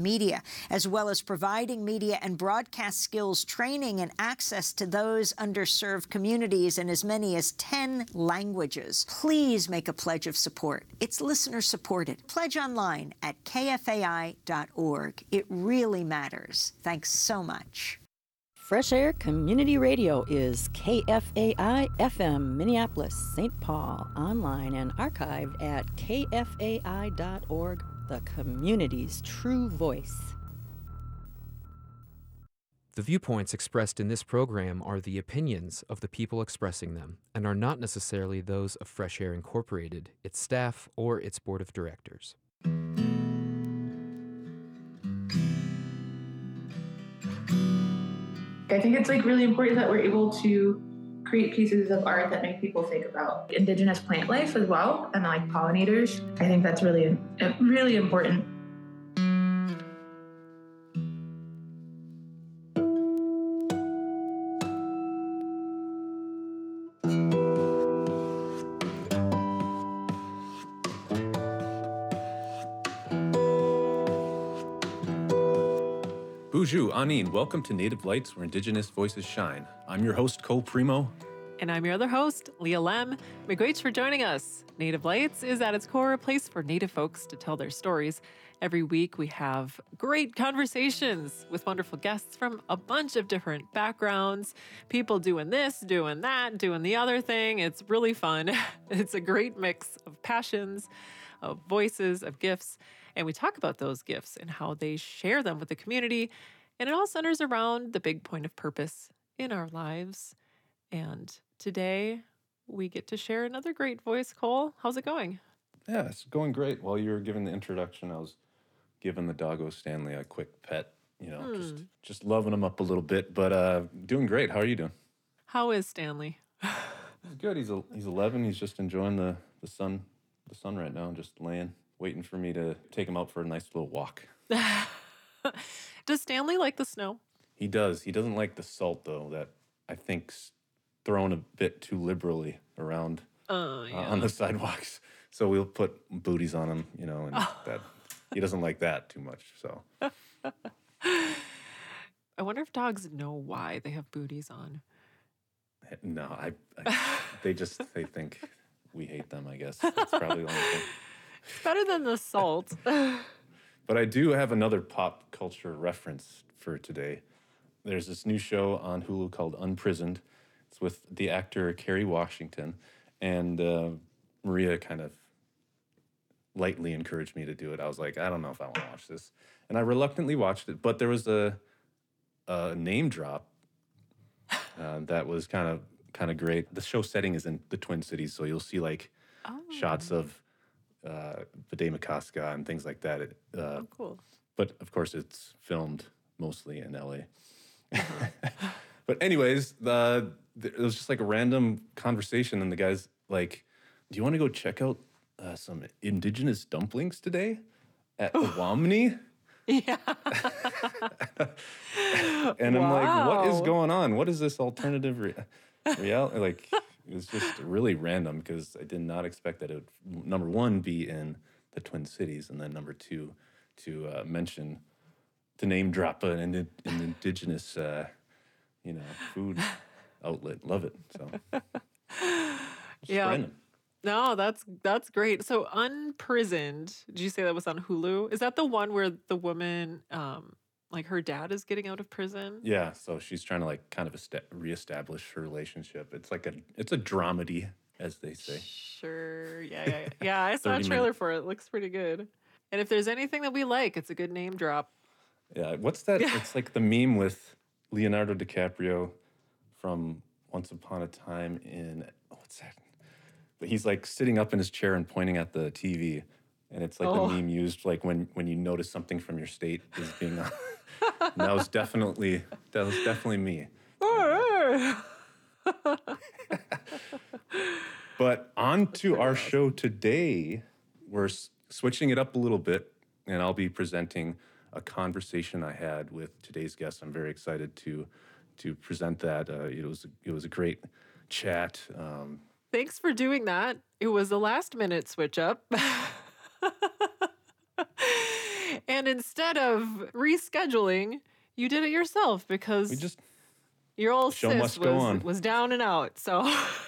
media, as well as providing media and broadcast skills training and access to those underserved communities in as many as 10 languages. Please make a pledge of support. It's listener-supported. Pledge online at kfai.org. It really matters. Thanks so much. Fresh Air Community Radio is KFAI FM, Minneapolis, St. Paul, online and archived at kfai.org, the community's true voice. The viewpoints expressed in this program are the opinions of the people expressing them and are not necessarily those of Fresh Air Incorporated, its staff, or its board of directors. I think it's really important that we're able to create pieces of art that make people think about indigenous plant life as well and pollinators. I think that's really important. Bonjour, Anine. Welcome to Native Lights, where Indigenous voices shine. I'm your host, Cole Primo. And I'm your other host, Leah Lem. Miigwech for joining us. Native Lights is at its core a place for Native folks to tell their stories. Every week we have great conversations with wonderful guests from a bunch of different backgrounds. People doing this, doing that, doing the other thing. It's really fun. It's a great mix of passions, of voices, of gifts. And we talk about those gifts and how they share them with the community. And it all centers around the big point of purpose in our lives. And today we get to share another great voice. Cole, how's it going? Yeah, it's going great. While you were giving the introduction, I was giving the doggo Stanley a quick pet, just loving him up a little bit, but doing great. How are you doing? How is Stanley? He's good. He's 11. He's just enjoying the sun right now, just waiting for me to take him out for a nice little walk. Does Stanley like the snow? He does. He doesn't like the salt, though, that I think's thrown a bit too liberally around on the sidewalks. So we'll put booties on him, and that he doesn't like that too much. So I wonder if dogs know why they have booties on. No, they think we hate them, I guess. That's probably the only thing. Better than the salt. But I do have another pop culture reference for today. There's this new show on Hulu called Unprisoned. It's with the actor Kerry Washington. And Maria kind of lightly encouraged me to do it. I was like, I don't know if I want to watch this. And I reluctantly watched it. But there was a name drop that was kind of great. The show setting is in the Twin Cities, so you'll see shots of Vade and things like that. Cool. But of course, it's filmed mostly in LA. But anyways, it was just a random conversation, and the guy's like, "Do you want to go check out some indigenous dumplings today at the Wamni?" Yeah. And I'm like, "What is going on? What is this alternative reality?" It was just really random because I did not expect that it would, number one, be in the Twin Cities, and then number two, to name drop an indigenous, food outlet. Love it. So, yeah. Random. No, that's great. So, Unprisoned. Did you say that was on Hulu? Is that the one where the woman, her dad is getting out of prison? Yeah, so she's trying to kind of reestablish her relationship. It's it's a dramedy, as they say. Sure. Yeah. I saw a trailer for it. It looks pretty good. And if there's anything that we like, it's a good name drop. Yeah, what's that? It's the meme with Leonardo DiCaprio from Once Upon a Time in, what's that? But he's sitting up in his chair and pointing at the TV. And it's the meme used when you notice something from your state is being on. And that was definitely me. But on to our show today. We're switching it up a little bit, and I'll be presenting a conversation I had with today's guest. I'm very excited to present that. It was a great chat. Thanks for doing that. It was a last minute switch up. And instead of rescheduling, you did it yourself because your old sis was down and out. So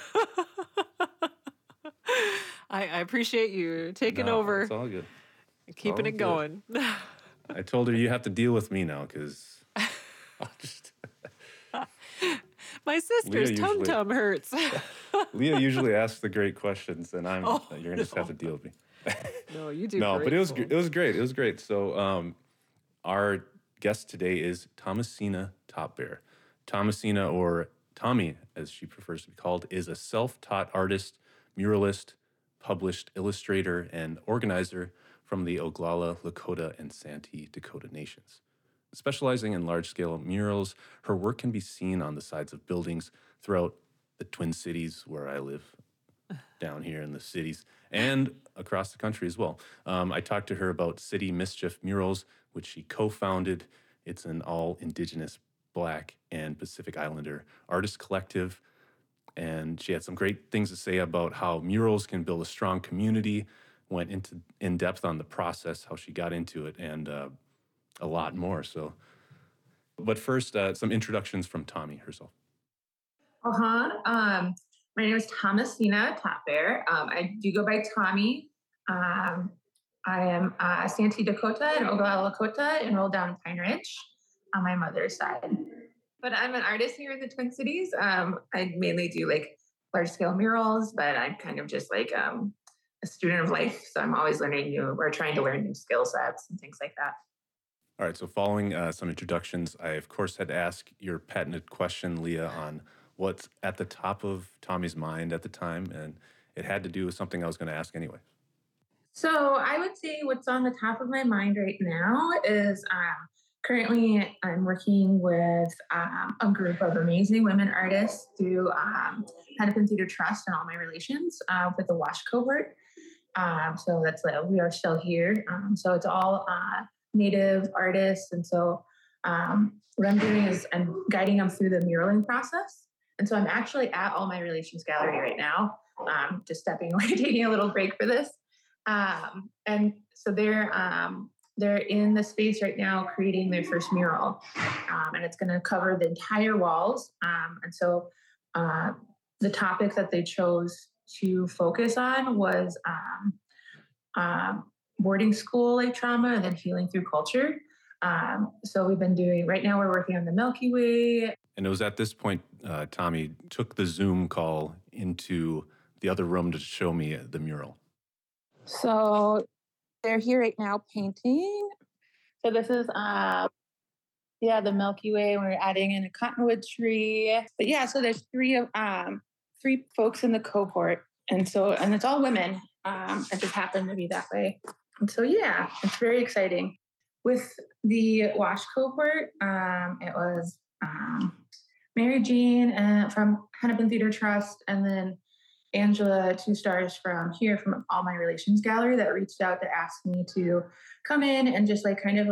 I appreciate you taking over. It's all good. Keeping it going. I told her you have to deal with me now because I'll just... My sister's tum-tum hurts. Leah usually asks the great questions, and you're going to just have to deal with me. No, you do. No, but it was great. It was great. So our guest today is Thomasina Topbear. Thomasina, or Tommy, as she prefers to be called, is a self-taught artist, muralist, published illustrator, and organizer from the Oglala, Lakota, and Santee Dakota nations. Specializing in large-scale murals, her work can be seen on the sides of buildings throughout the Twin Cities, where I live, down here in the cities, and across the country as well. I talked to her about City Mischief Murals, which she co-founded. It's an all-Indigenous, Black, and Pacific Islander artist collective. And she had some great things to say about how murals can build a strong community, went into in depth on the process, how she got into it, and a lot more. So, but first, some introductions from Tommy herself. My name is Thomasina Topbear. I do go by Tommy. I am Santee Dakota and Oglala Lakota, enrolled down in Pine Ridge on my mother's side. But I'm an artist here in the Twin Cities. I mainly do like large scale murals, but I'm kind of just like a student of life. So I'm always trying to learn new skill sets and things like that. All right, so following some introductions, I, of course, had to ask your patented question, Leah, on what's at the top of Tommy's mind at the time, and it had to do with something I was going to ask anyway. So I would say what's on the top of my mind right now is currently I'm working with a group of amazing women artists through Hennepin Theater Trust and All My Relations with the WASH cohort. So that's we are still here. So it's all Native artists. And so what I'm doing is I'm guiding them through the muraling process. And so I'm actually at All My Relations Gallery right now, just stepping away, taking a little break for this. And so they're in the space right now creating their first mural. And it's going to cover the entire walls. And so the topic that they chose to focus on was boarding school like trauma and then healing through culture. So we've been right now we're working on the Milky Way. And it was at this point, Tommy took the Zoom call into the other room to show me the mural. So they're here right now painting. So this is, the Milky Way. We're adding in a cottonwood tree. But yeah, so there's three folks in the cohort. And it's all women. It just happened to be that way. And so, yeah, it's very exciting. With the WASH cohort, it was Mary Jean from Hennepin Theater Trust, and then Angela, 2 stars from All My Relations Gallery, that reached out to ask me to come in and just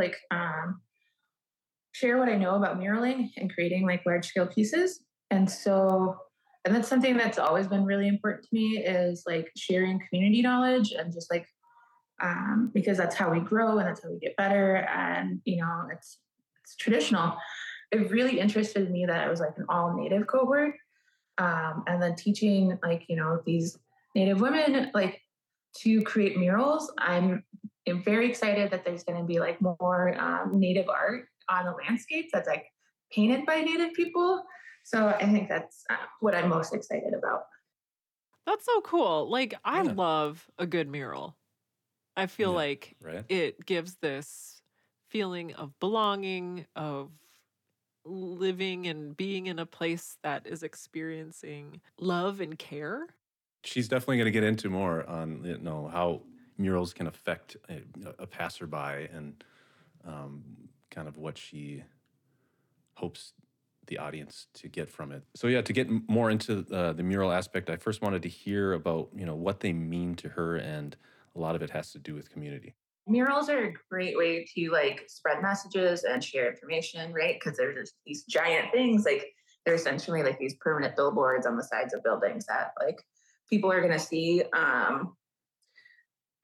share what I know about muraling and creating large scale pieces. And that's something that's always been really important to me, is sharing community knowledge and just because that's how we grow and that's how we get better. And, it's traditional. It really interested me that it was an all Native cohort. And then teaching these Native women to create murals. I'm very excited that there's going to be more Native art on the landscape that's painted by Native people. So I think that's what I'm most excited about. That's so cool. I love a good mural. I feel it gives this feeling of belonging, of living and being in a place that is experiencing love and care. She's definitely going to get into more on how murals can affect a passerby and kind of what she hopes the audience to get from it. So yeah, to get more into the mural aspect, I first wanted to hear about what they mean to her, and a lot of it has to do with community. Murals are a great way to spread messages and share information, right? Because there's just these giant things, they're essentially these permanent billboards on the sides of buildings that people are going to see.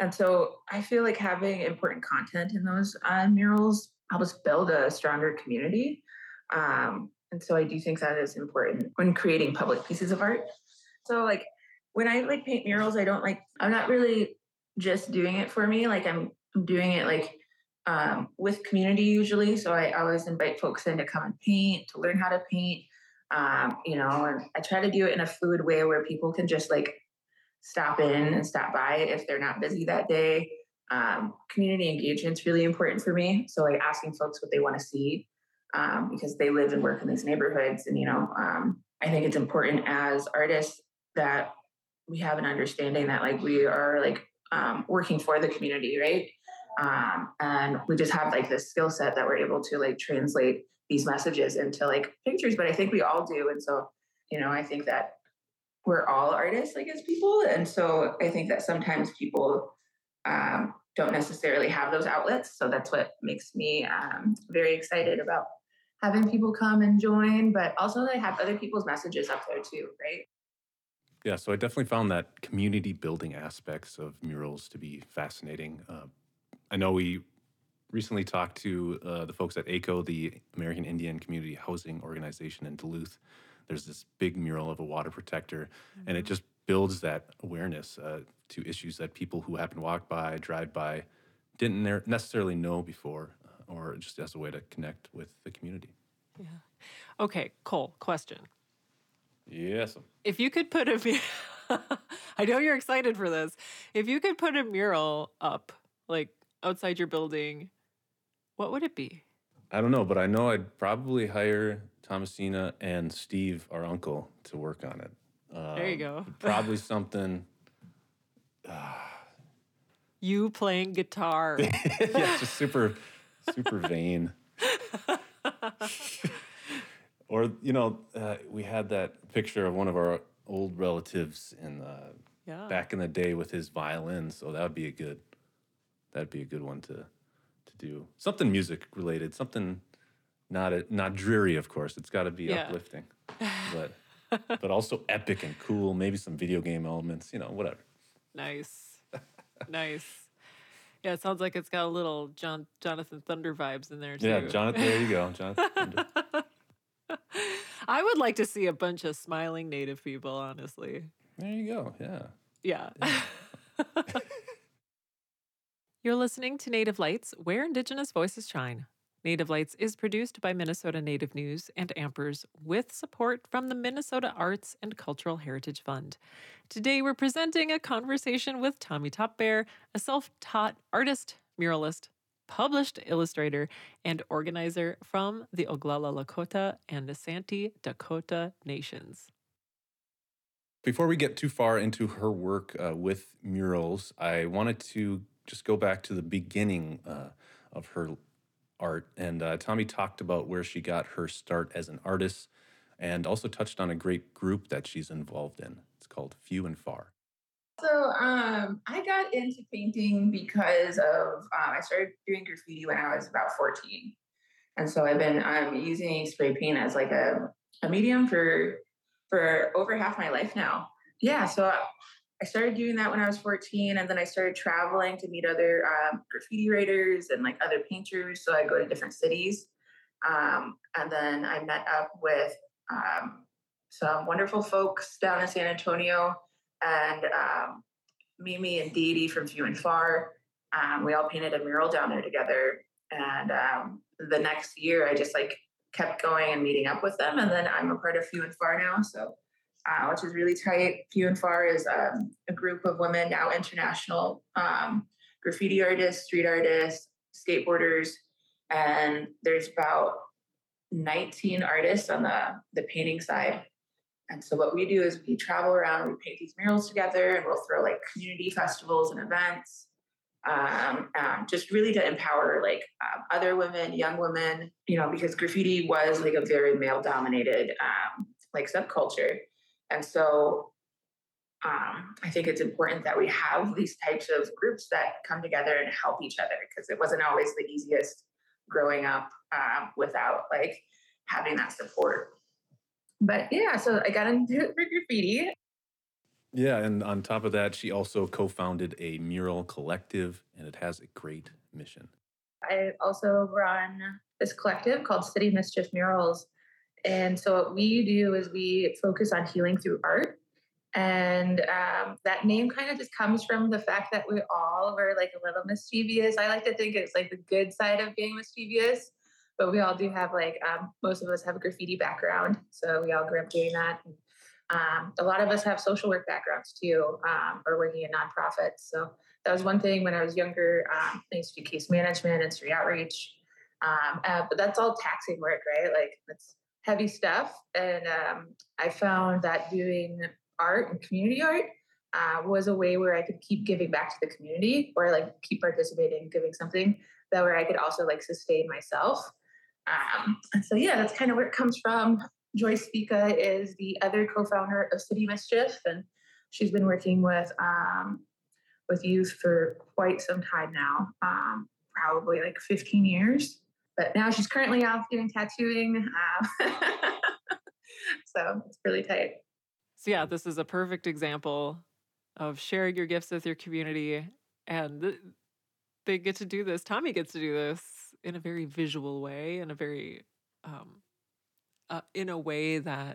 And so I feel like having important content in those murals helps build a stronger community. And so I do think that is important when creating public pieces of art. So like when I like paint murals, I'm not really just doing it for me. Like I'm doing it like with community usually. So I always invite folks in to come and paint, to learn how to paint. And I try to do it in a fluid way where people can just like stop in and stop by if they're not busy that day. Community engagement is really important for me. So like asking folks what they want to see because they live and work in these neighborhoods. And, I think it's important as artists that we have an understanding that like we are like working for the community, right? And we just have like this skill set that we're able to like translate these messages into like pictures, but I think we all do. And so, I think that we're all artists like as people. And so I think that sometimes people don't necessarily have those outlets. So that's what makes me very excited about having people come and join, but also they have other people's messages up there too, right? Yeah, so I definitely found that community building aspects of murals to be fascinating. I know we recently talked to the folks at ACO, the American Indian Community Housing Organization in Duluth. There's this big mural of a water protector, and it just builds that awareness to issues that people who happen to walk by, drive by, didn't necessarily know before, or just as a way to connect with the community. Yeah. Okay, Cole, question. Yes. If you could put I know you're excited for this. If you could put a mural up, like outside your building, what would it be? I don't know, but I know I'd probably hire Thomasina and Steve, our uncle, to work on it. There you go. Probably something. You playing guitar. Yeah, just super vain. Or, we had that picture of one of our old relatives back in the day with his violin. So that'd be a good one to do. Something music related, something not dreary, of course. It's got to be uplifting, but also epic and cool. Maybe some video game elements, whatever. Nice. Yeah, it sounds like it's got a little Jonathan Thunder vibes in there too. Yeah, Jonathan. There you go, Jonathan Thunder. I would like to see a bunch of smiling Native people, honestly. There you go. Yeah. You're listening to Native Lights, where Indigenous voices shine. Native Lights is produced by Minnesota Native News and Ampers with support from the Minnesota Arts and Cultural Heritage Fund. Today, we're presenting a conversation with Tommy Topbear, a self-taught artist, muralist, published illustrator, and organizer from the Oglala Lakota and Asante Dakota nations. Before we get too far into her work with murals, I wanted to just go back to the beginning of her art. And Tommy talked about where she got her start as an artist and also touched on a great group that she's involved in. It's called Few and Far. So I got into painting because of, I started doing graffiti when I was about 14. And so I've been using spray paint as like a medium for over half my life now. Yeah, so I started doing that when I was 14, and then I started traveling to meet other graffiti writers and like other painters. So I go to different cities. And then I met up with some wonderful folks down in San Antonio, and Mimi and Dee from Few and Far. We all painted a mural down there together. And the next year, I just like kept going and meeting up with them. And then I'm a part of Few and Far now. So, which is really tight. Few and Far is a group of women, now international graffiti artists, street artists, skateboarders. And there's about 19 artists on the painting side. And so what we do is we travel around, we paint these murals together, and we'll throw like community festivals and events, just really to empower like other women, young women, because graffiti was like a very male dominated like subculture. And so I think it's important that we have these types of groups that come together and help each other, because it wasn't always the easiest growing up without like having that support. But yeah, so I got into it for graffiti. Yeah, and on top of that, she also co-founded a mural collective, and it has a great mission. I also run this collective called City Mischief Murals. And so what we do is we focus on healing through art. And that name kind of just comes from the fact that we all were like a little mischievous. I like to think it's like the good side of being mischievous, but we all do have like, most of us have a graffiti background. So we all grew up doing that. A lot of us have social work backgrounds too, or working in nonprofits. So that was one thing when I was younger. I used to do case management and street outreach. But that's all taxing work, right? Like it's heavy stuff. And I found that doing art and community art was a way where I could keep giving back to the community, or like keep participating, giving something that where I could also like sustain myself. And so, yeah, that's kind of where it comes from. Joyce Spica is the other co-founder of City Mischief, and she's been working with youth for quite some time now, probably like 15 years. But now she's currently off doing tattooing. So it's really tight. So yeah, this is a perfect example of sharing your gifts with your community, and they get to do this. Tommy gets to do this in a very visual way, in a very in a way that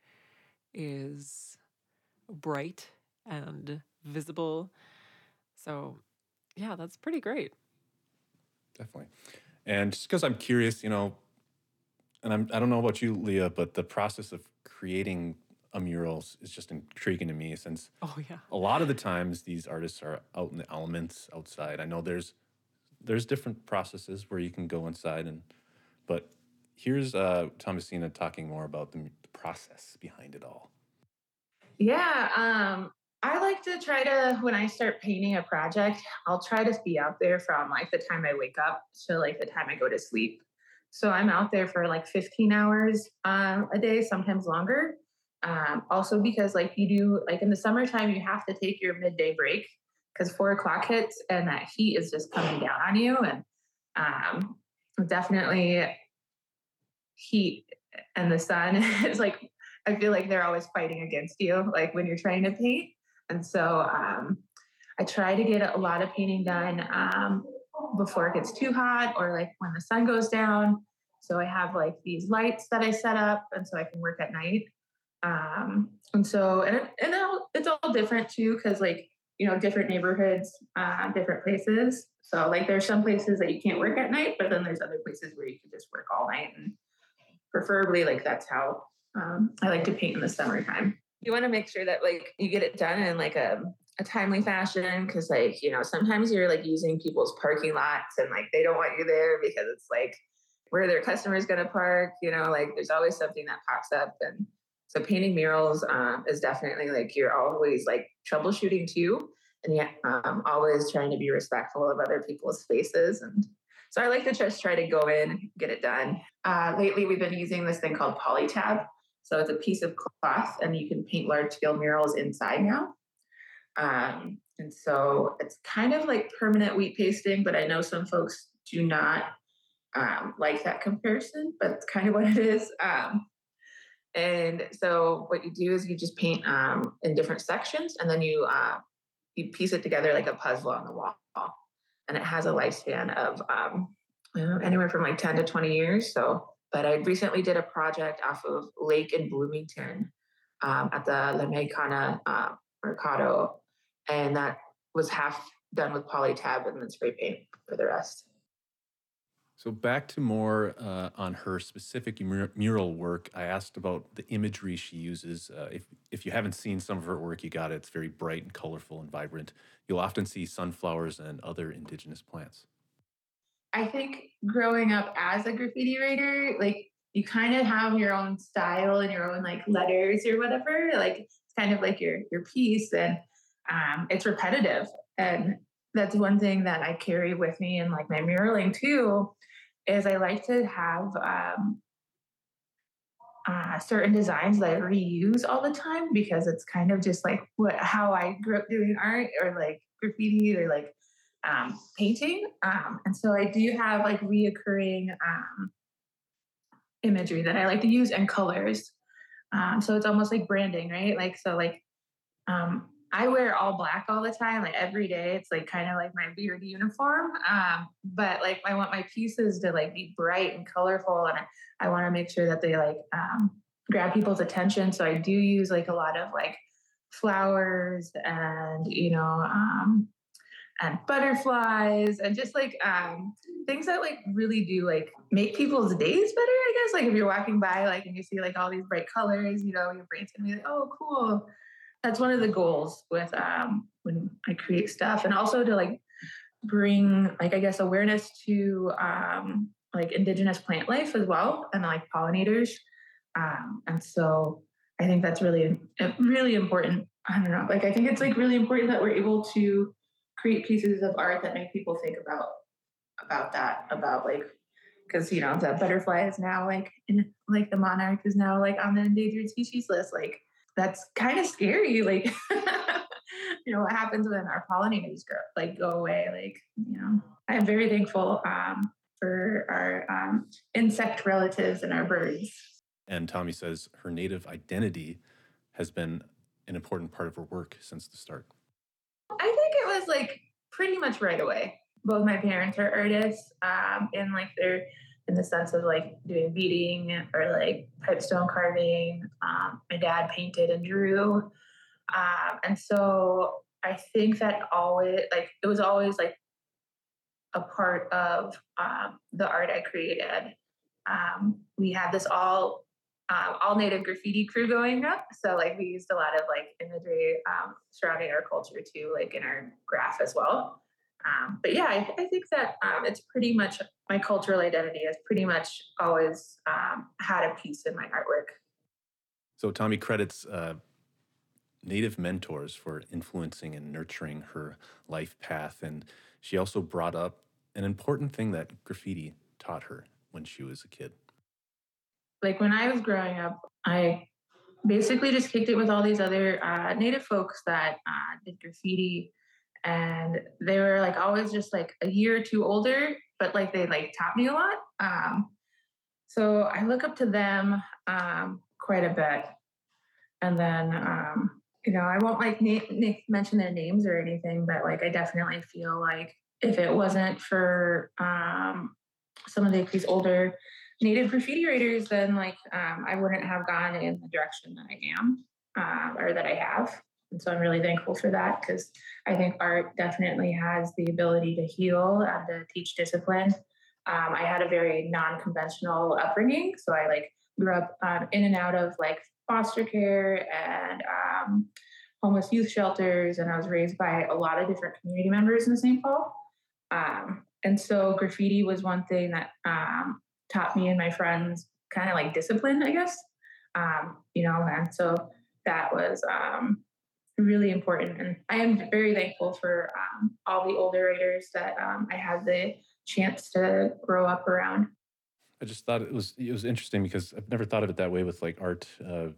is bright and visible. So yeah, that's pretty great. Definitely. And just because I'm curious, and I don't know about you, Leah, but the process of creating a mural is just intriguing to me, since a lot of the times these artists are out in the elements outside. I know there's different processes where you can go inside, but here's Thomasina talking more about the process behind it all. Yeah, I like to try to, when I start painting a project, I'll try to be out there from like the time I wake up to like the time I go to sleep. So I'm out there for like 15 hours a day, sometimes longer. Also because like you do, like in the summertime, you have to take your midday break because 4 o'clock hits and that heat is just coming down on you. And definitely heat and the sun is like, I feel like they're always fighting against you, like when you're trying to paint. And so I try to get a lot of painting done before it gets too hot, or like when the sun goes down. So I have like these lights that I set up, and so I can work at night. And so it's all different too, because like, different neighborhoods, different places. So like there's some places that you can't work at night, but then there's other places where you can just work all night. And preferably like that's how I like to paint in the summertime. You want to make sure that like you get it done in like a timely fashion, because like, sometimes you're like using people's parking lots and like they don't want you there because it's like where their customers going to park, like there's always something that pops up. And so painting murals is definitely like you're always like troubleshooting too, and yet always trying to be respectful of other people's spaces. And so I like to just try to go in, get it done. Lately, we've been using this thing called Polytab. So it's a piece of cloth, and you can paint large-scale murals inside now. And so it's kind of like permanent wheat pasting, but I know some folks do not like that comparison, but it's kind of what it is. And so what you do is you just paint in different sections, and then you piece it together like a puzzle on the wall. And it has a lifespan of anywhere from like 10 to 20 years. So, but I recently did a project off of Lake in Bloomington at the La Mexicana Mercado, and that was half done with Polytab and then spray paint for the rest. So back to more on her specific mural work, I asked about the imagery she uses. If you haven't seen some of her work, you got it. It's very bright and colorful and vibrant. You'll often see sunflowers and other indigenous plants. I think growing up as a graffiti writer, like you kind of have your own style and your own like letters or whatever. Like it's kind of like your piece, and it's repetitive. And that's one thing that I carry with me in like my muraling too, is I like to have certain designs that I reuse all the time, because it's kind of just like how I grew up doing art or like graffiti or like painting. And so I do have like reoccurring imagery that I like to use and colors. So it's almost like branding, right? Like, so like I wear all black all the time, like every day. It's like kind of like my weird uniform. But like I want my pieces to like be bright and colorful, and I want to make sure that they like grab people's attention. So I do use like a lot of like flowers and and butterflies and just like things that like really do like make people's days better, I guess. Like if you're walking by like and you see like all these bright colors, your brain's gonna be like, oh, cool. That's one of the goals with when I create stuff, and also to like bring like I guess awareness to like indigenous plant life as well, and like pollinators. And so I think that's really important. I don't know, like I think it's like really important that we're able to create pieces of art that make people think about that, about like, because the butterfly is now like in like the monarch is now like on the endangered species list. Like that's kind of scary. Like what happens when our pollinators go away? Like I'm very thankful for our insect relatives and our birds. And Tommy says her Native identity has been an important part of her work since the start. I think it was like pretty much right away. Both my parents are artists, and like they're in the sense of like doing beading or like pipestone carving. My dad painted and drew, and so I think that it was always like a part of the art I created. We had this all Native graffiti crew going up. So like we used a lot of like imagery surrounding our culture too, like in our graph as well. But yeah, I think that it's pretty much my cultural identity has pretty much always had a piece in my artwork. So Tommy credits Native mentors for influencing and nurturing her life path. And she also brought up an important thing that graffiti taught her when she was a kid. Like when I was growing up, I basically just kicked it with all these other Native folks that did graffiti, and they were like always just like a year or two older, but like they like taught me a lot. So I look up to them quite a bit, and then I won't like mention their names or anything, but like I definitely feel like if it wasn't for some of these older Native graffiti writers, then like I wouldn't have gone in the direction that I am or that I have. And so I'm really thankful for that, because I think art definitely has the ability to heal and to teach discipline. I had a very non-conventional upbringing. So I like grew up in and out of like foster care and homeless youth shelters. And I was raised by a lot of different community members in St. Paul. And so graffiti was one thing that taught me and my friends kind of like discipline, I guess. And so that was really important. And I am very thankful for all the older writers that I had the chance to grow up around. I just thought it was interesting because I've never thought of it that way with like art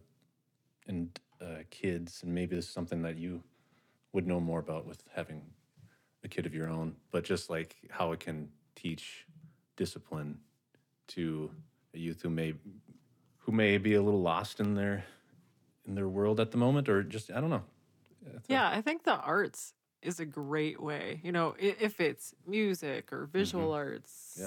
and kids, and maybe this is something that you would know more about with having a kid of your own, but just like how it can teach discipline to a youth who may be a little lost in their world at the moment, or just I don't know. Yeah, I think the arts is a great way. If it's music or visual arts,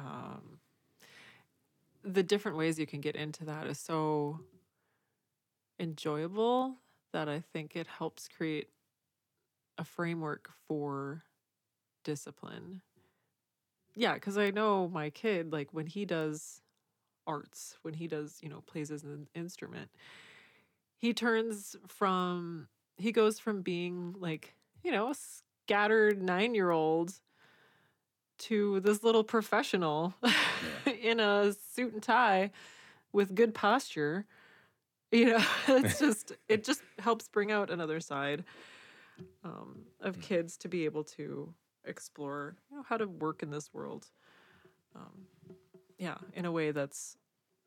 the different ways you can get into that is so enjoyable that I think it helps create a framework for discipline. Yeah, because I know my kid, like when he does arts, when he does, plays as an instrument, he goes from being like, a scattered 9-year-old to this little professional in a suit and tie with good posture. It just helps bring out another side of kids to be able to explore, how to work in this world. In a way that's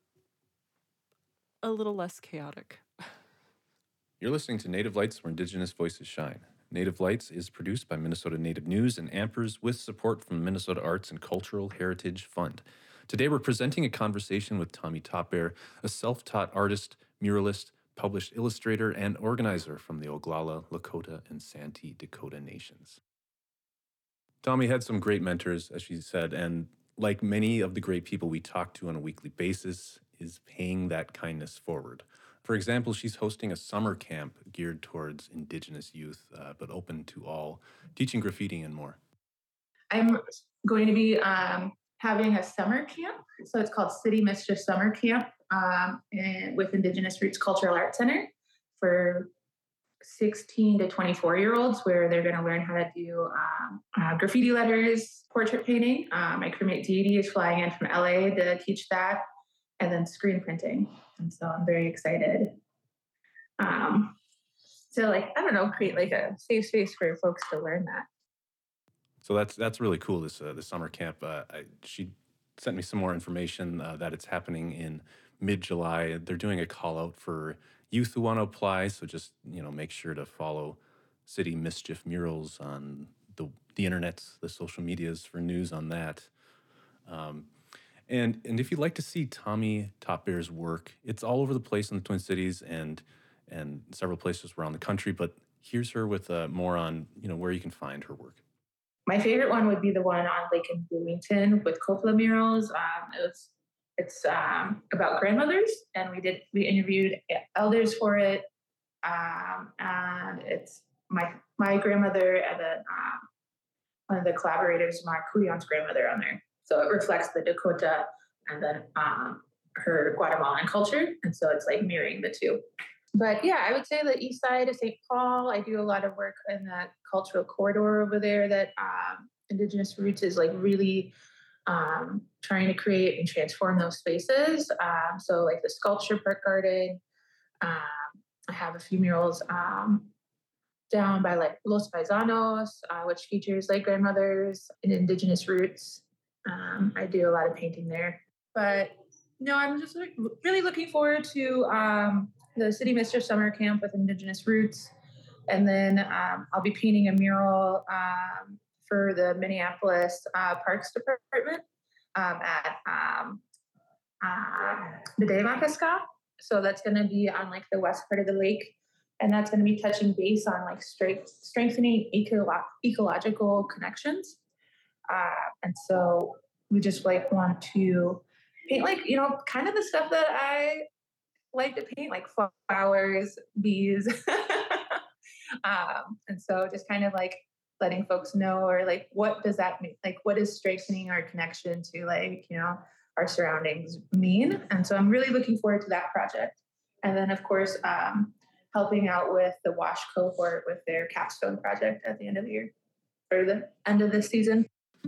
a little less chaotic. You're listening to Native Lights, where Indigenous voices shine. Native Lights is produced by Minnesota Native News and Ampers with support from the Minnesota Arts and Cultural Heritage Fund. Today we're presenting a conversation with Tommy Topbear, a self-taught artist, muralist, published illustrator and organizer from the Oglala, Lakota, and Santee Dakota nations. Tommy had some great mentors, as she said, and like many of the great people we talk to on a weekly basis, is paying that kindness forward. For example, she's hosting a summer camp geared towards Indigenous youth, but open to all, teaching graffiti and more. I'm going to be having a summer camp. So it's called City Mischief Summer Camp with Indigenous Roots Cultural Arts Center for 16 to 24-year-olds, where they're going to learn how to do graffiti letters, portrait painting. My crewmate Dee is flying in from LA to teach that, and then screen printing. And so I'm very excited to create like a safe space for folks to learn that. So that's really cool. This summer camp. She sent me some more information that it's happening in mid-July. They're doing a call out for youth who want to apply. So just make sure to follow City Mischief Murals on the internet, the social medias for news on that. And if you'd like to see Tommy Top Bear's work, it's all over the place in the Twin Cities and several places around the country. But here's her with more on where you can find her work. My favorite one would be the one on Lake in Bloomington with Coppola murals. It's about grandmothers, and we interviewed elders for it. And it's my grandmother and then one of the collaborators, Mark Couillon's grandmother on there. So it reflects the Dakota and then her Guatemalan culture. And so it's like mirroring the two. But yeah, I would say the east side of St. Paul, I do a lot of work in that cultural corridor over there that Indigenous Roots is like really trying to create and transform those spaces. So like the Sculpture Park Garden, I have a few murals down by like Los Paisanos, which features like grandmothers and Indigenous roots. I do a lot of painting there. But no, I'm just really looking forward to the City Mischief Summer Camp with Indigenous Roots. And then I'll be painting a mural for the Minneapolis Parks Department at the Dave-Makaska. So that's going to be on like the west part of the lake. And that's going to be touching base on like strengthening ecological connections. And so we just like want to paint like, kind of the stuff that I like to paint, like flowers, bees. And so just kind of like letting folks know, or like, what does that mean? Like, what does strengthening our connection to like, our surroundings mean? And so I'm really looking forward to that project. And then of course, helping out with the WASH cohort with their capstone project at the end of the year, or the end of this season.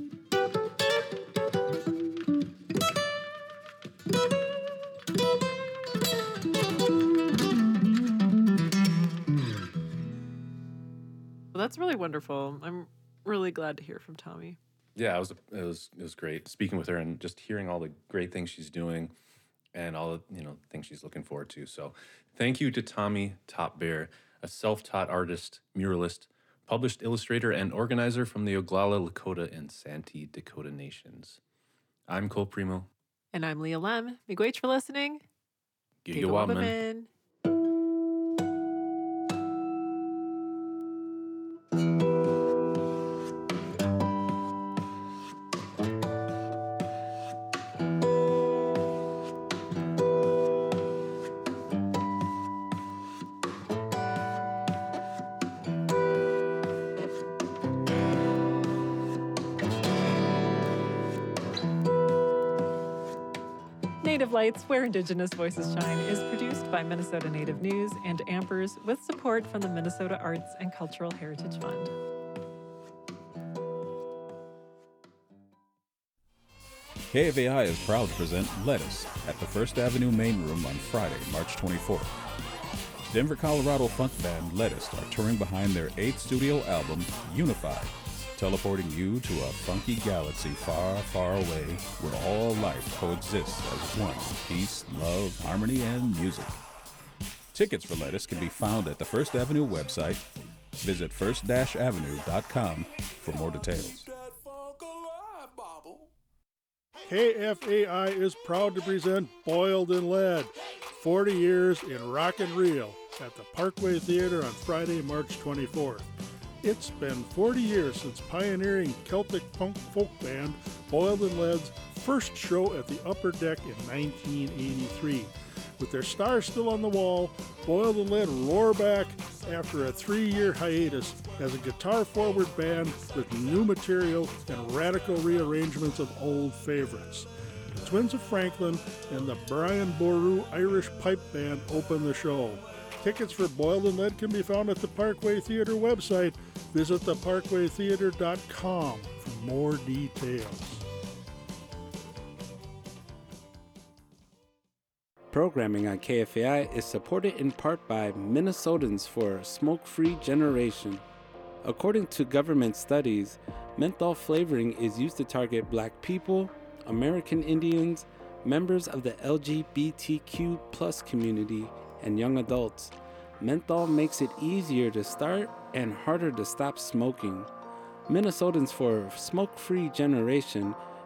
Well, that's really wonderful. I'm really glad to hear from Tommy. Yeah, it was great speaking with her and just hearing all the great things she's doing and all the things she's looking forward to. So thank you to Tommy Top Bear, a self-taught artist, muralist, published illustrator, and organizer from the Oglala, Lakota, and Santee Dakota nations. I'm Cole Primo. And I'm Leah Lem. Miigwech for listening. Gigawabaman. Native Lights, Where Indigenous Voices Shine, is produced by Minnesota Native News and Ampers with support from the Minnesota Arts and Cultural Heritage Fund. KFAI is proud to present Lettuce at the First Avenue Main Room on Friday, March 24th. Denver, Colorado funk band Lettuce are touring behind their 8th studio album, Unified, teleporting you to a funky galaxy far, far away where all life coexists as one, peace, love, harmony, and music. Tickets for Lettuce can be found at the First Avenue website. Visit first-avenue.com for more details. KFAI is proud to present Boiled in Lead, 40 years in rock and reel at the Parkway Theater on Friday, March 24th. It's been 40 years since pioneering Celtic punk folk band Boiled and Lead's first show at the Upper Deck in 1983. With their stars still on the wall, Boiled and Lead roar back after a 3-year hiatus as a guitar-forward band with new material and radical rearrangements of old favorites. The Twins of Franklin and the Brian Boru Irish Pipe Band open the show. Tickets for Boiled and Lead can be found at the Parkway Theater website. Visit theparkwaytheater.com for more details. Programming on KFAI is supported in part by Minnesotans for a Smoke-Free Generation. According to government studies, menthol flavoring is used to target Black people, American Indians, members of the LGBTQ+ community, and young adults. Menthol makes it easier to start and harder to stop smoking. Minnesotans for a Smoke-Free Generation